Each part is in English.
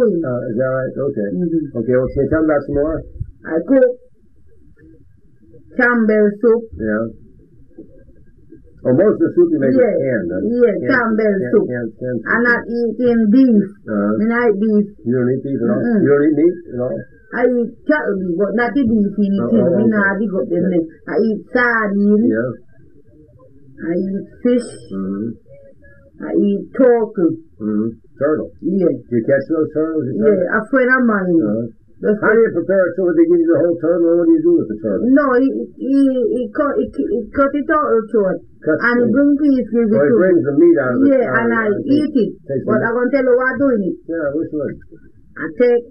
queen. Is that right? Okay. Mm-hmm. Okay, well, can you tell me about some more? I cook Campbell soup. Yeah. Oh, most of the soup you make is canned, huh? Yeah, Campbell soup. Canned soup. I'm not eating beef. I eat beef. You don't eat beef at all? You don't eat meat at all? I eat cattle beef, but not the beef in it. Me not dig up them. I eat sardine. Yeah. I eat fish. I eat turtle. Turtle? Yeah. Do you catch those turtles? Yeah, a friend of mine. How do you prepare it so they give you the whole turtle, and what do you do with the turtle? No, he cut it out short. And he bring piece, give it to me. He brings the meat out of it. Yeah, and I eat it. But I'm going to tell you what I'm doing it. Yeah, which one? I take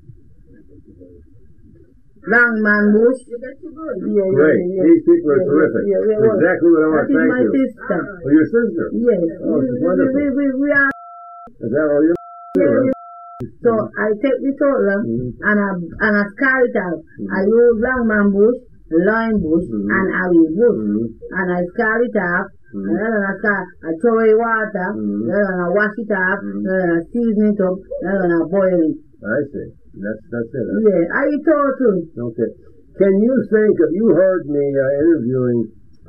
Longman Bush. Great. These people are terrific. Exactly what I want. Thank you. That is my sister. Oh, your sister? Yes. Oh, it's wonderful. We are. Is that all you do? So I take the turtle and I scar it out. I use Longman Bush, Lime Bush, and Aries Bush. And I scar it off. And then I throw away water. Then I wash it off. Then I season it up. Then I boil it. I see. That's it. Huh? Yeah, I eat turtle. Okay. Can you think of, you heard me interviewing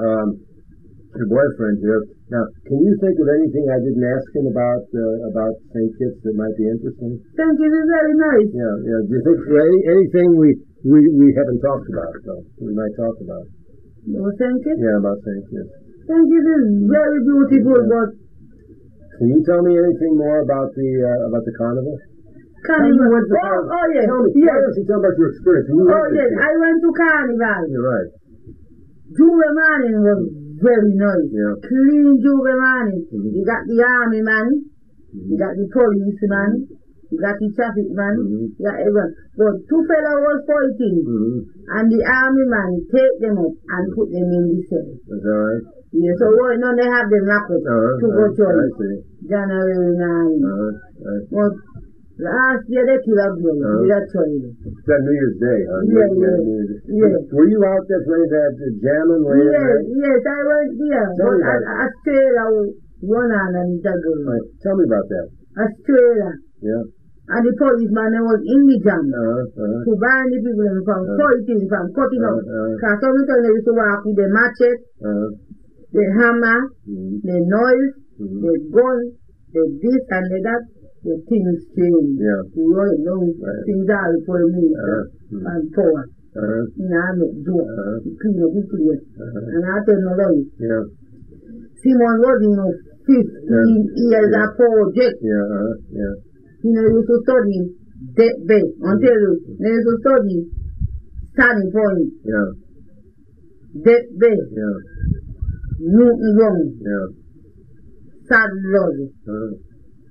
your boyfriend here. Now, can you think of anything I didn't ask him about St. Kitts that might be interesting? St. Kitts is very nice. Yeah. Do you think anything we haven't talked about, though, we might talk about? About St. Kitts? Yeah, about St. Kitts. St. Kitts is very beautiful, but... Can you tell me anything more about the carnival? Carnival. Oh, yes. Tell about your experience. Yes. I went to Carnival. You're right. Juve morning was very nice. Yeah. Clean Juve morning. You got the army man. You got the police man. You got the traffic man. You got everyone. But two fellows was fighting. And the army man take them up and put them in the cell. Is that right? Yeah, so right now they have them locked up to go church. January 9. But last year they killed a girl with a child. It's that New Year's Day, huh? Yeah. Were you out there for any of that jamming? Yes, I was there. But I stayed out one hand and the girl. Right. Tell me about that. I stayed there. Yeah. And the policeman was in the jam to bind the people from fighting, from cutting up. Because sometimes they used to walk with the machete, the hammer, the knife, the gun, the this and the that. The things change. Yeah. Right now, things are for me and power. Now I make joke. Clean up the place. And I tell no lie. Yeah. Simon was, 15 years a project. Yeah. He used to study death bay. Until they used to study starting point. Yeah. Death bay. Yeah. Newton Young. Yeah. Sad Lord.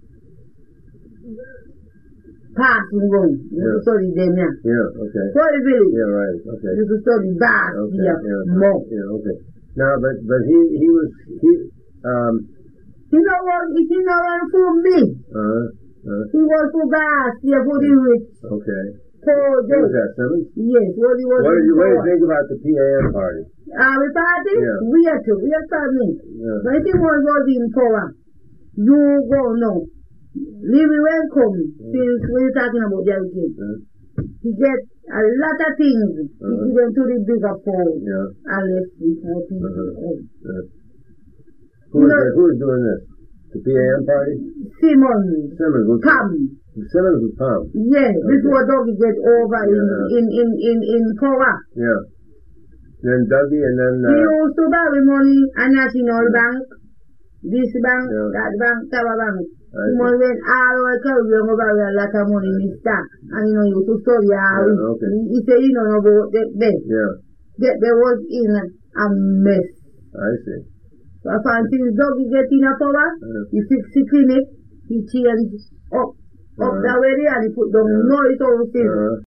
Passing Young. You used to study them, yeah. Yeah, okay. Sorry, Billy. Yeah, right, okay. You used to study bass, more. Yeah, okay. Now, but he was. You know what? He didn't for me. He was for bass, for the rich. Okay. Who was that, Simmons? Yes, what did you think about the PAM party? The party? Yeah. We had me. Yeah. But if he was in power, you go now. Living welcome, since we're talking about the kids. He get a lot of things. He give them to the bigger fold. And left before people. Who is doing this? The PAM party? Simmons was Pam. Simmons was Pam. Yeah, before Dougie get over in power. Yeah. Then Dougie and then... he used to borrow money at National Bank, this bank, that bank, Tower Bank. He must went all over Caribbean over a lot of money in his stack. And he used to study how he said, about that. Yeah. That was in a mess. I see. So I find since Dougie get in a power, he fix the clinic, he changed up that way and he put down noise houses.